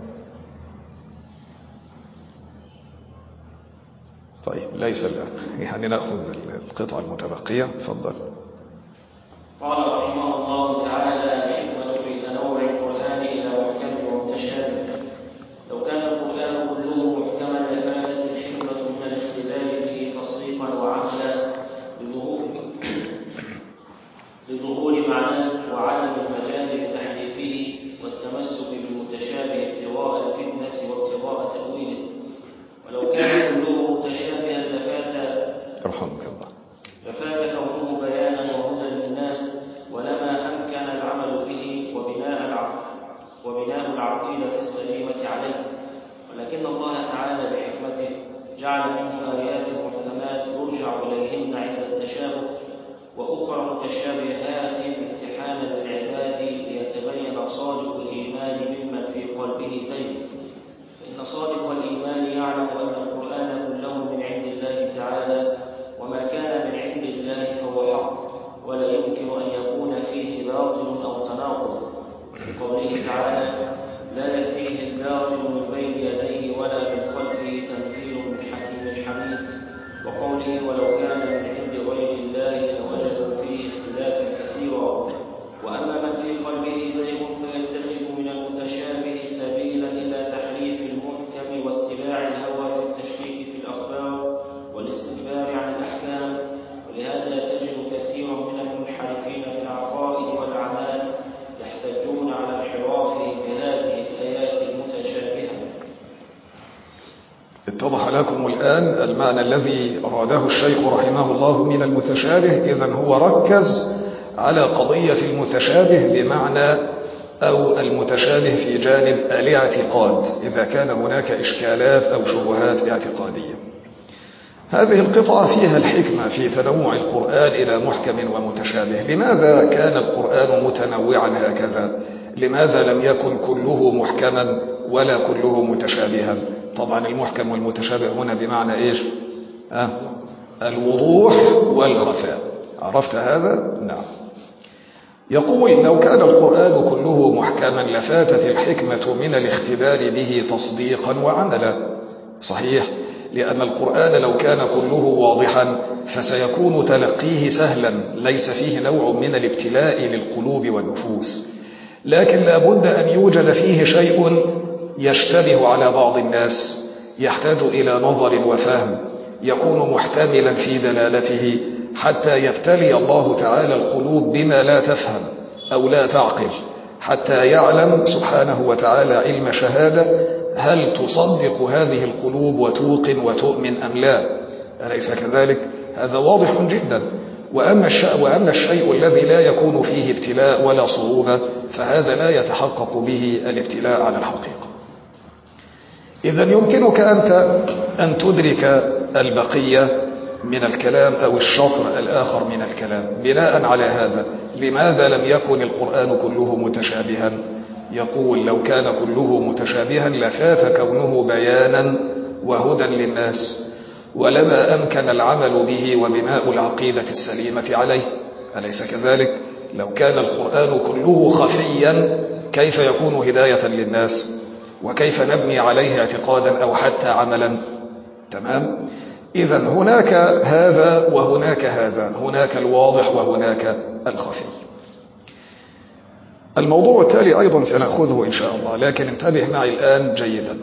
طيب ليس الآن، يعني نأخذ القطعة المتبقية. تفضل. قال رحمه الله تعالى: الحكمة في تنوع القرآن إلى محكم ومتشابه. لو كان القرآن كله محكما لفاتت الحكمة من الاختلال به تصديقا وعملا لظهور معناه وعدم المجال لتحريفه والتمسك بالمتشابه ابتغاء الفتنة وابتغاء تأويله. ولو كان كله متشابها رحمك الله لفات كونه بيانا وهدى للناس، ولما أمكن العمل به وبناء العقيدة السليمة عليه. ولكن الله تعالى بحكمته جعل منه آيات محكمات يرجع إليهن عند التشابه، وأخرى متشابهات امتحانا للعباد ليتبين صادق الإيمان ممن في قلبه زيغ. فإن صادق الإيمان يعلم أن القرآن كله من عند الله تعالى، وما كان من عند الله فهو حق، ولا يمكن أن يكون فيه باطل أو تناقض. لقوله تعالى: لا يأتيه الباطل من بين يديه ولا من خلفه تنزيل من حكيم حميد. وقوله: ولو كان من عند غير الله لوجدوا فيه اختلافا كثيرا. وأما من في قلبه زيغ فيتخذ من المتشابه سبيلا إلى تحريف المحكم واتباع الهوى في التشكيك في الأخبار والاستكبار عن الأحكام. ولهذا تجد كثيرا من المنحرفين في العقائد والأعمال يحتجون على انحرافهم بهذه الآيات المتشابهة. اتضح لكم الآن المعنى الذي أراده الشيخ رحمه الله من المتشابه. إذن هو ركز على قضية المتشابه بمعنى أو المتشابه في جانب الاعتقاد، إذا كان هناك إشكالات أو شبهات اعتقادية. هذه القطعة فيها الحكمة في تنوع القرآن إلى محكم ومتشابه. لماذا كان القرآن متنوعا هكذا؟ لماذا لم يكن كله محكما ولا كله متشابها؟ طبعا المحكم والمتشابه هنا بمعنى إيش؟ الوضوح والخفاء. عرفت هذا؟ نعم. يقول: لو كان القرآن كله محكما لفاتت الحكمة من الاختبار به تصديقا وعملا. صحيح، لأن القرآن لو كان كله واضحا فسيكون تلقيه سهلا، ليس فيه نوع من الابتلاء للقلوب والنفوس. لكن لا بد أن يوجد فيه شيء يشتبه على بعض الناس، يحتاج إلى نظر وفهم، يكون محتملا في دلالته، حتى يبتلي الله تعالى القلوب بما لا تفهم أو لا تعقل، حتى يعلم سبحانه وتعالى علم شهادة هل تصدق هذه القلوب وتوقن وتؤمن أم لا. أليس كذلك؟ هذا واضح جدا. وأما الشيء الذي لا يكون فيه ابتلاء ولا صعوبة فهذا لا يتحقق به الابتلاء على الحقيقة. إذن يمكنك أنت أن تدرك البقية من الكلام أو الشطر الآخر من الكلام بناء على هذا. لماذا لم يكن القرآن كله متشابها؟ يقول: لو كان كله متشابها لفات كونه بيانا وهدى للناس، ولما أمكن العمل به وبناء العقيدة السليمة عليه. أليس كذلك؟ لو كان القرآن كله خفيا كيف يكون هداية للناس؟ وكيف نبني عليه اعتقادا أو حتى عملا؟ تمام؟ إذن هناك هذا وهناك هذا، هناك الواضح وهناك الخفي. الموضوع التالي أيضا سنأخذه إن شاء الله، لكن انتبه معي الآن جيدا.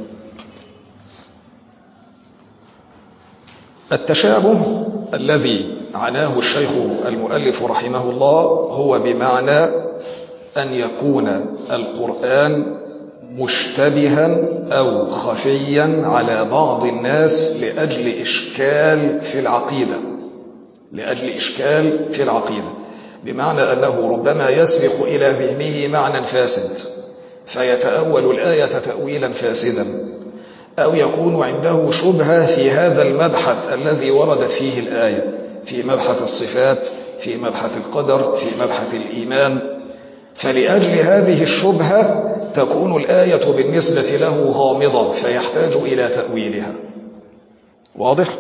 التشابه الذي عناه الشيخ المؤلف رحمه الله هو بمعنى أن يكون القرآن مشتبها أو خفيا على بعض الناس لأجل إشكال في العقيدة، بمعنى أنه ربما يسبق إلى ذهنه معنى فاسد فيتأول الآية تأويلا فاسدا، أو يكون عنده شبهة في هذا المبحث الذي وردت فيه الآية في مبحث الصفات في مبحث القدر، في مبحث الإيمان. فلأجل هذه الشبهة تكون الآية بالنسبة له غامضة فيحتاج إلى تأويلها. واضح؟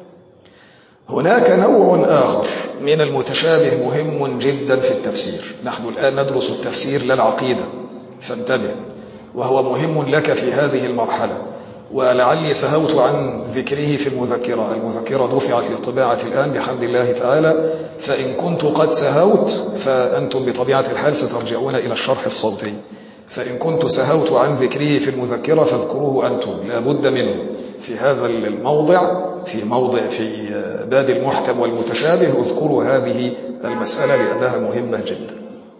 هناك نوع آخر من المتشابه مهم جدا في التفسير. نحن الآن ندرس التفسير لا العقيدة، فانتبه، وهو مهم لك في هذه المرحلة، ولعلي سهوت عن ذكره في المذكرة دفعت للطباعة الآن بحمد الله تعالى، فإن كنت قد سهوت فأنتم بطبيعة الحال سترجعون إلى الشرح الصوتي، فإن كنت سهوت عن ذكره في المذكرة فاذكروه أنتم، لا بد منه في هذا الموضع، في باب المحكم والمتشابه، اذكروا هذه المسألة لأنها مهمة جدا.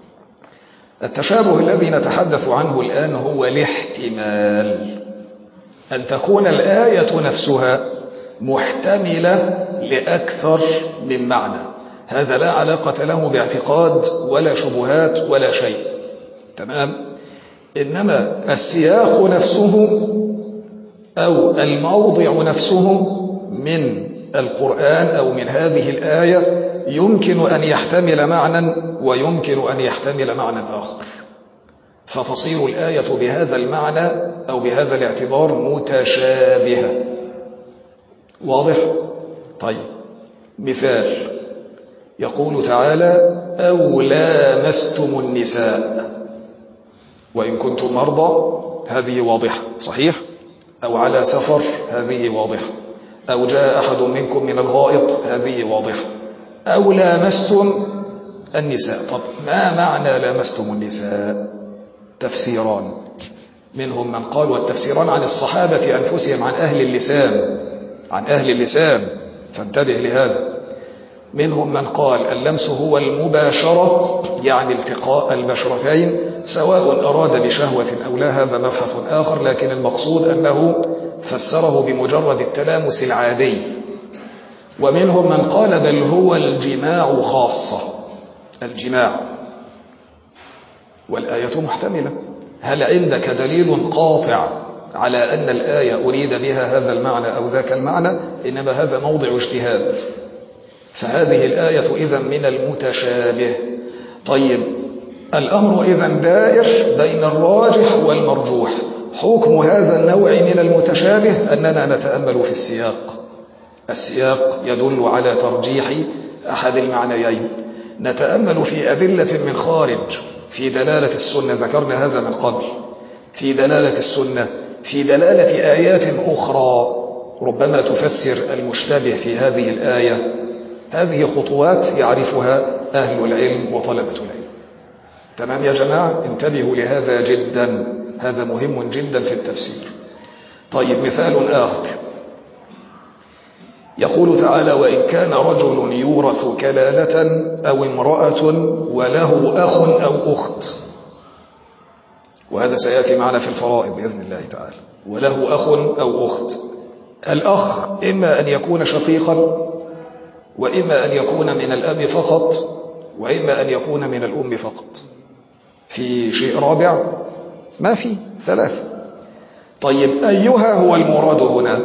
التشابه الذي نتحدث عنه الآن هو الاحتمال، أن تكون الآية نفسها محتملة لأكثر من معنى. هذا لا علاقة له باعتقاد ولا شبهات ولا شيء، تمام؟ إنما السياق نفسه أو الموضع نفسه من القرآن أو من هذه الآية يمكن أن يحتمل معنى ويمكن أن يحتمل معنى آخر، فتصير الآية بهذا المعنى أو بهذا الاعتبار متشابهة. واضح؟ طيب، مثال يقول تعالى: أو لامستم النساء وإن كنتم مرضى، هذه واضحة صحيح؟ أو على سفر، هذه واضحة. أو جاء أحد منكم من الغائط، هذه واضحة. أو لامستم النساء. طب ما معنى لامستم النساء؟ تفسيران، منهم من قال، والتفسيران عن الصحابة أنفسهم، عن أهل اللسان، فانتبه لهذا. منهم من قال اللمس هو المباشرة، يعني التقاء البشرتين، سواء أراد بشهوة أو لا، هذا مبحث آخر، لكن المقصود أنه فسره بمجرد التلامس العادي. ومنهم من قال بل هو الجماع خاصة، الجماع، والآية محتملة. هل عندك دليل قاطع على أن الآية أريد بها هذا المعنى أو ذاك المعنى؟ إنما هذا موضع اجتهاد. فهذه الآية إذن من المتشابه. طيب، الأمر إذن دائر بين الراجح والمرجوح. حكم هذا النوع من المتشابه أننا نتأمل في السياق يدل على ترجيح أحد المعنيين. نتأمل في أدلة من خارج، في دلالة السنة، ذكرنا هذا من قبل، في دلالة السنة، في دلالة آيات أخرى ربما تفسر المشتبه في هذه الآية. هذه خطوات يعرفها أهل العلم وطلبة العلم. تمام يا جماعة؟ انتبهوا لهذا جدا، هذا مهم جدا في التفسير. طيب، مثال آخر يقول تعالى: وإن كان رجل يورث كلالة أو امرأة وله أخ أو أخت، وهذا سيأتي معنا في الفرائض بإذن الله تعالى. وله أخ أو أخت، الأخ إما أن يكون شقيقا، وإما أن يكون من الأب فقط، وإما أن يكون من الأم فقط. في شيء رابع؟ ما في، ثلاثة. طيب، أيها هو المراد هنا؟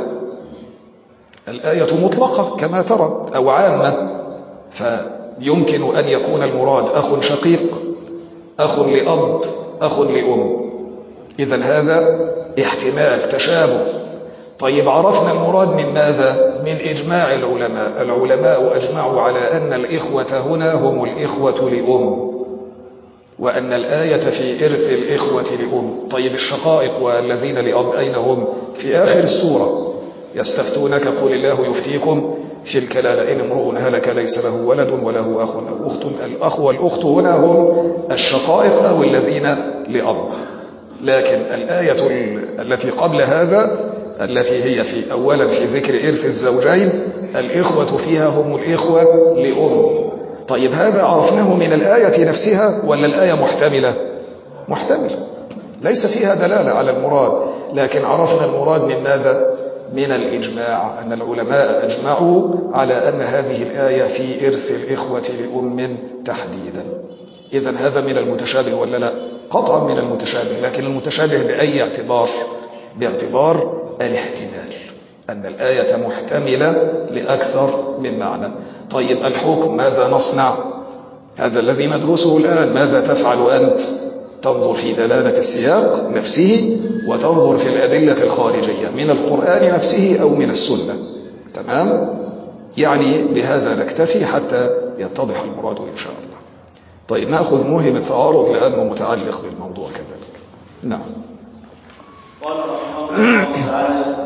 الآية مطلقة كما ترى أو عامة، فيمكن أن يكون المراد أخ شقيق، أخ لأب، أخ لأم. إذن هذا احتمال تشابه. طيب، عرفنا المراد من ماذا؟ من إجماع العلماء. العلماء أجمعوا على أن الإخوة هنا هم الإخوة لأم، وأن الآية في إرث الإخوة لأم. طيب، الشقائق والذين لأب أين هم؟ في آخر السورة: يستفتونك قل الله يفتيكم في الكلالة إن امرؤ هلك ليس له ولد وله أخ أو أخت. الأخ والأخت هنا هم الشقائق أو الذين لأب. لكن الآية التي قبل هذا، التي هي في أولا في ذكر إرث الزوجين، الإخوة فيها هم الإخوة لأم. طيب، هذا عرفناه من الآية نفسها ولا الآية محتملة؟ محتملة، ليس فيها دلالة على المراد، لكن عرفنا المراد من ماذا؟ من الإجماع، أن العلماء أجمعوا على أن هذه الآية في إرث الإخوة لأم تحديدا. إذن هذا من المتشابه ولا لا؟ قطعا من المتشابه، لكن المتشابه بأي اعتبار؟ باعتبار الاحتمال. أن الآية محتملة لأكثر من معنى. طيب الحكم ماذا نصنع؟ هذا الذي ندرسه الآن. ماذا تفعل أنت؟ تنظر في دلالة السياق نفسه، وتنظر في الأدلة الخارجية من القرآن نفسه أو من السنة. تمام؟ يعني بهذا نكتفي حتى يتضح المراد إن شاء الله. طيب نأخذ موهم التعارض لأنه متعلق بالموضوع كذلك. نعم. قال رحمه الله تعالى: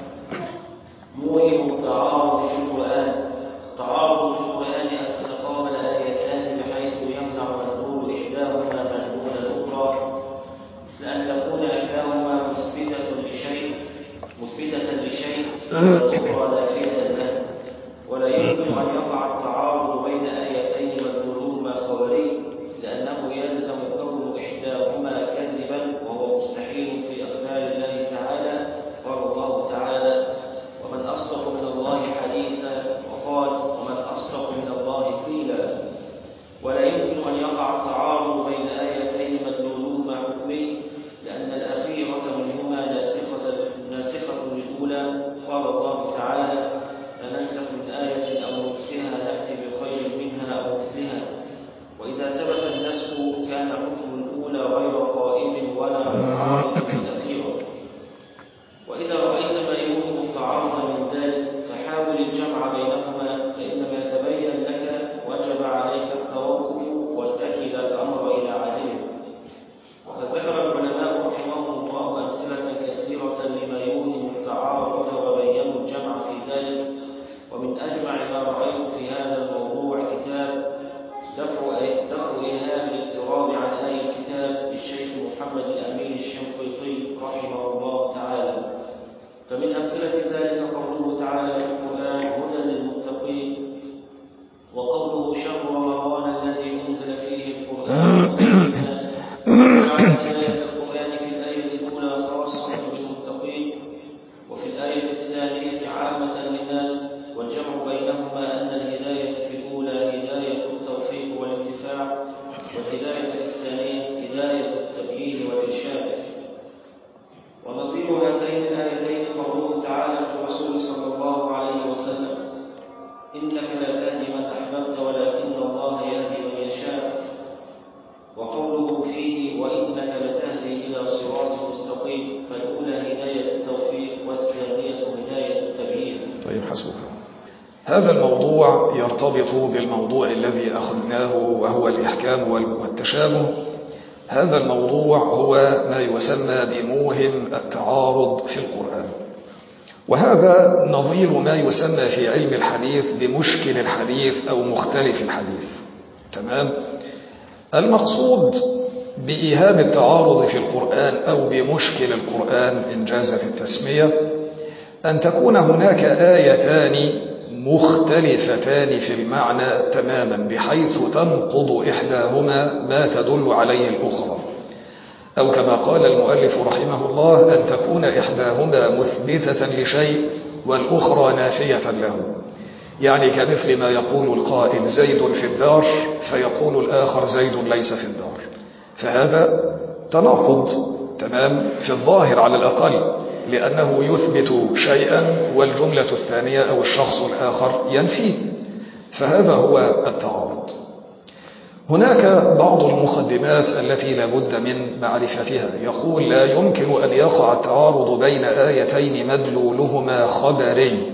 موهم التعارض في القرآن. التعارض في القرآن أن تتقابل آيتان بحيث يمنع مدلول إحداهما مدلول الأخرى، مثل أن تكون إحداهما مثبتة لشيء والأخرى نافية له. ولا يمكن أن يقع التعارض بين آيتين مدلولهما خبري، لأنه يلزم كون إحداهما كذبا، وهو مستحيل في أخبار الله تعالى. قال الله تعالى: ومن أصدق من الله حديثا، وقال: ومن أصدق من الله قيلا. ولا يمكن أن يقع التعارض بين آيتين مدلولهما حكمي، لأن الأخيرة منهما ناسخة للأولى. قال الله تعالى: لا ننسخ من آية أو ننسها نأتي بخير منها أو مثلها. وإذا ثبت النسخ كان حكم الأولى غير قائم ولا معارض للأخيرة. وإذا رأيت ما يوهم التعارض من ذلك فحاول الجمع بينهما، فإن لم يتبين لك وجب عليك التوقف وتكل الأمر إلى عالمه. وقد ذكر العلماء رحمهم الله أمثلة كثيرة لما يوهم التعارض وبينوا الجمع في ذلك. ومن أجمع ما رأيت في هذا الموضوع كتاب دفع إيهام الاضطراب عن آي الكتاب للشيخ محمد الأمين الشنقيطي رحمه الله تعالى. فمن أمثلة ذلك قوله تعالى في القرآن: هدى للمتقين، وقوله: شهر رمضان الذي أنزل فيه القرآن هدى للناس. وجعل هداية القرآن في الآية الأولى خاصة بالمتقين، وفي الآية الثانية عامة للناس. والجمع بينهما أن الهداية في الأولى هداية التوفيق والانتفاع، والهداية في الثانية هداية التبيين والإرشاد. ونظير هاتين الآيتين قوله تعالى في الرسول صلى الله عليه وسلم: إنك لا تهدي من أحببت ولكن الله يهدي من يشاء. وقوله فيه: وإنك لتهدي إلى صراط مستقيم. فالأولى هداية التوفيق والثانية هداية التبيين. طيب حسبك. هذا الموضوع يرتبط بالموضوع الذي أخذناه وهو الإحكام والتشابه. هذا الموضوع هو ما يسمى بموهم التعارض في القرآن، وهذا نظير ما يسمى في علم الحديث بمشكل الحديث أو مختلف الحديث. تمام؟ المقصود بإيهام التعارض في القرآن أو بمشكل القرآن إن جازت التسمية أن تكون هناك آيتان مختلفتان في المعنى تماما، بحيث تنقض إحداهما ما تدل عليه الأخرى، أو كما قال المؤلف رحمه الله: أن تكون إحداهما مثبتة لشيء والأخرى نافية له. يعني كمثل ما يقول القائل: زيد في الدار، فيقول الآخر: زيد ليس في الدار. فهذا تناقض تمام في الظاهر على الأقل، لأنه يثبت شيئا والجملة الثانية أو الشخص الآخر ينفيه. فهذا هو التعارض. هناك بعض المقدمات التي لا بد من معرفتها. يقول: لا يمكن أن يقع التعارض بين آيتين مدلولهما خبري.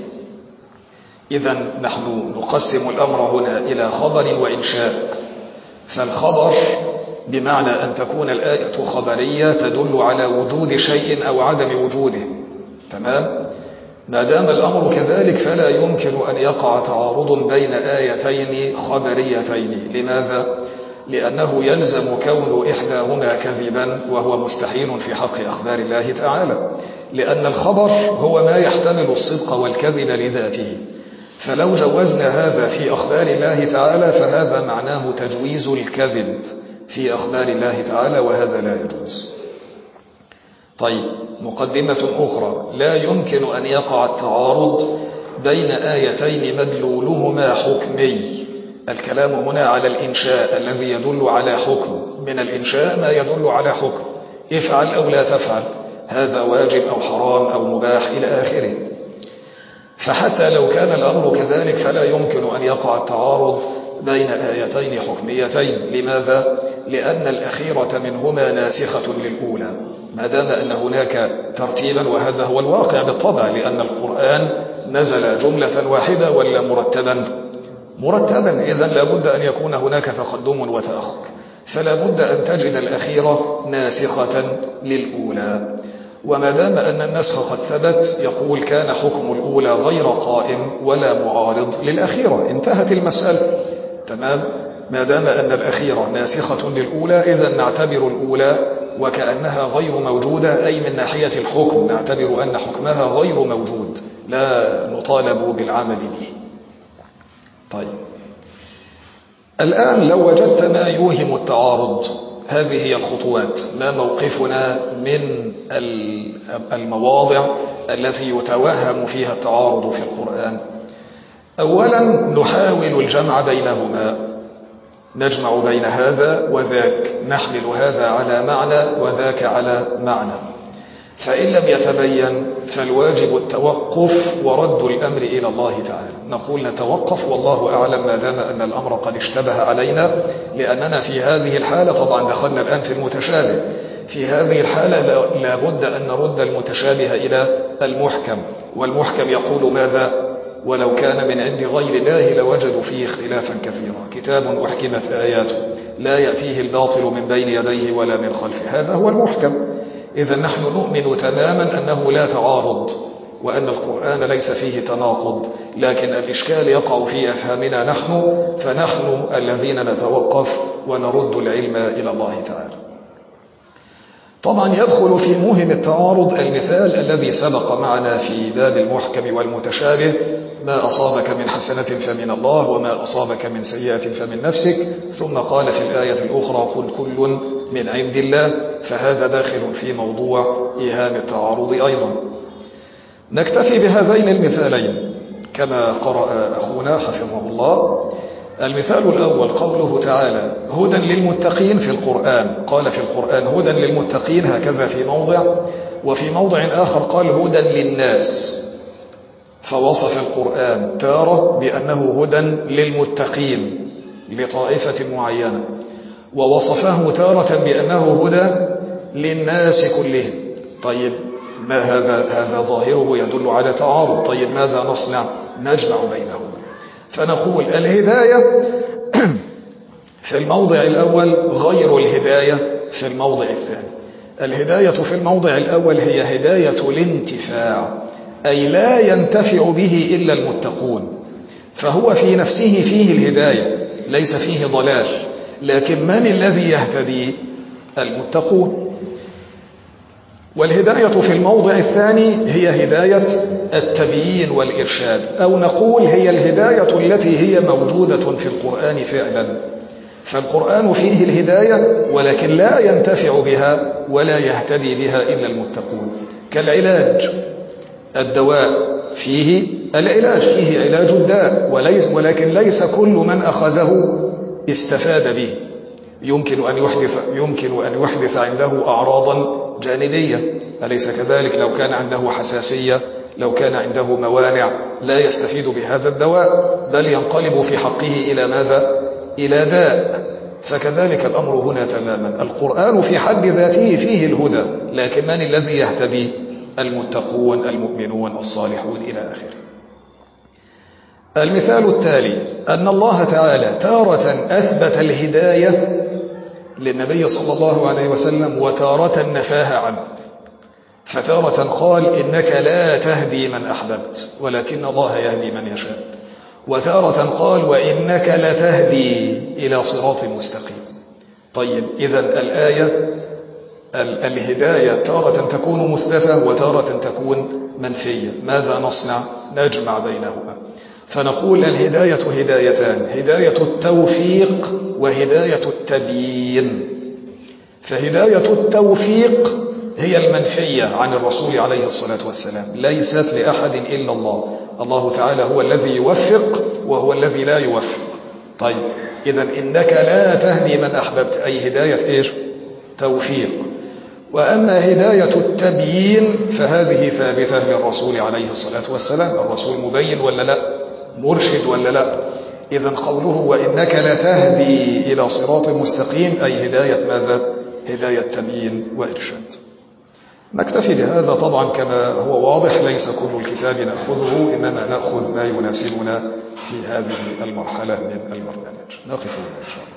إذن نحن نقسم الأمر هنا إلى خبر وإنشاء. فالخبر بمعنى أن تكون الآية خبرية تدل على وجود شيء أو عدم وجوده. تمام؟ ما دام الأمر كذلك فلا يمكن أن يقع تعارض بين آيتين خبريتين. لماذا؟ لأنه يلزم كون إحداهما كذبا، وهو مستحيل في حق أخبار الله تعالى، لأن الخبر هو ما يحتمل الصدق والكذب لذاته. فلو جوزنا هذا في أخبار الله تعالى فهذا معناه تجويز الكذب في أخبار الله تعالى، وهذا لا يجوز. طيب، مقدمة أخرى: لا يمكن أن يقع التعارض بين آيتين مدلولهما حكمي. الكلام هنا على الإنشاء الذي يدل على حكم. من الإنشاء ما يدل على حكم: افعل أو لا تفعل، هذا واجب أو حرام أو مباح إلى آخره. فحتى لو كان الأمر كذلك فلا يمكن أن يقع التعارض بين آيتين حكميتين. لماذا؟ لأن الأخيرة منهما ناسخة للأولى ما دام أن هناك ترتيبا، وهذا هو الواقع بالطبع، لأن القرآن نزل جملة واحدة ولا مرتبا، إذن لابد أن يكون هناك تقدم وتأخر، فلا بد أن تجد الأخيرة ناسخة للأولى. وما دام أن النسخ قد ثبت يقول كان حكم الأولى غير قائم ولا معارض للأخيرة، انتهت المسألة. تمام؟ ما دام أن الأخيرة ناسخة للأولى إذن نعتبر الأولى وكأنها غير موجودة، أي من ناحية الحكم نعتبر أن حكمها غير موجود، لا نطالب بالعمل به. طيب، الآن لو وجدت ما يوهم التعارض، هذه هي الخطوات. ما موقفنا من المواضع التي يتوهم فيها التعارض في القرآن؟ أولا نحاول الجمع بينهما، نجمع بين هذا وذاك، نحمل هذا على معنى وذاك على معنى. فإن لم يتبين فالواجب التوقف ورد الأمر إلى الله تعالى. نقول نتوقف والله أعلم ما دام أن الأمر قد اشتبه علينا، لأننا في هذه الحالة طبعا دخلنا الآن في المتشابه، في هذه الحالة لابد أن نرد المتشابه إلى المحكم، والمحكم يقول ماذا؟ ولو كان من عند غير الله لوجدوا فيه اختلافا كثيرا، كتاب أحكمت آياته لا يأتيه الباطل من بين يديه ولا من خلفه، هذا هو المحكم. إذا نحن نؤمن تماما أنه لا تعارض وأن القرآن ليس فيه تناقض، لكن الإشكال يقع في أفهامنا نحن، فنحن الذين نتوقف ونرد العلم إلى الله تعالى. طبعا يدخل في موهم التعارض المثال الذي سبق معنا في باب المحكم والمتشابه: ما أصابك من حسنة فمن الله وما أصابك من سيئة فمن نفسك، ثم قال في الآية الأخرى: قل كل من عند الله. فهذا داخل في موضوع إيهام التعارض أيضا. نكتفي بهذين المثالين كما قرأ أخونا حفظه الله. المثال الأول قوله تعالى: هدى للمتقين في القرآن، قال في القرآن هدى للمتقين هكذا في موضع، وفي موضع آخر قال هدى للناس، فوصف القرآن تارة بأنه هدى للمتقين لطائفة معينة، ووصفه تارة بأنه هدى للناس كلهم. طيب، ما هذا ظاهره يدل على تعارض. طيب ماذا نصنع؟ نجمع بينهما، فنقول الهداية في الموضع الأول غير الهداية في الموضع الثاني. الهداية في الموضع الأول هي هداية الانتفاع، أي لا ينتفع به إلا المتقون، فهو في نفسه فيه الهداية، ليس فيه ضلال، لكن من الذي يهتدي؟ المتقون. والهداية في الموضع الثاني هي هداية التبيين والإرشاد، أو نقول هي الهداية التي هي موجودة في القرآن فعلا، فالقرآن فيه الهداية ولكن لا ينتفع بها ولا يهتدي بها إلا المتقون. كالعلاج، الدواء فيه العلاج، فيه علاج الداء، ولكن ليس كل من أخذه استفاد به، يمكن أن يحدث عنده أعراضا جانبية، أليس كذلك؟ لو كان عنده حساسية، لو كان عنده موانع، لا يستفيد بهذا الدواء، بل ينقلب في حقه إلى ماذا؟ إلى داء. فكذلك الأمر هنا تماما، القرآن في حد ذاته فيه الهدى، لكن من الذي يهتدي؟ المتقون المؤمنون الصالحون إلى آخره. المثال التالي أن الله تعالى تارة أثبت الهداية للنبي صلى الله عليه وسلم وتارة نفاها عنه، فتارة قال إنك لا تهدي من أحببت ولكن الله يهدي من يشاء، وتارة قال وإنك لتهدي إلى صراط مستقيم. طيب، إذن الآية الهداية تارة تكون مثبتة وتارة تكون منفية، ماذا نصنع؟ نجمع بينهما، فنقول الهداية هدايتان: هداية التوفيق وهداية التبيين. فهداية التوفيق هي المنفية عن الرسول عليه الصلاة والسلام، ليست لأحد إلا الله، الله تعالى هو الذي يوفق وهو الذي لا يوفق. طيب، إذن إنك لا تهدي من أحببت، أي هداية إيش؟ توفيق. وأما هداية التبيين فهذه ثابتة للرسول عليه الصلاة والسلام. الرسول مبين ولا لا؟ مرشد ولا لا؟ إذن قوله وإنك لتهدي إلى صراط مستقيم أي هداية ماذا؟ هداية تبيين وإرشاد. نكتفي بهذا. طبعا كما هو واضح ليس كل الكتاب نأخذه، إنما نأخذ ما يناسبنا في هذه المرحلة من البرنامج. نقف هنا إن شاء الله.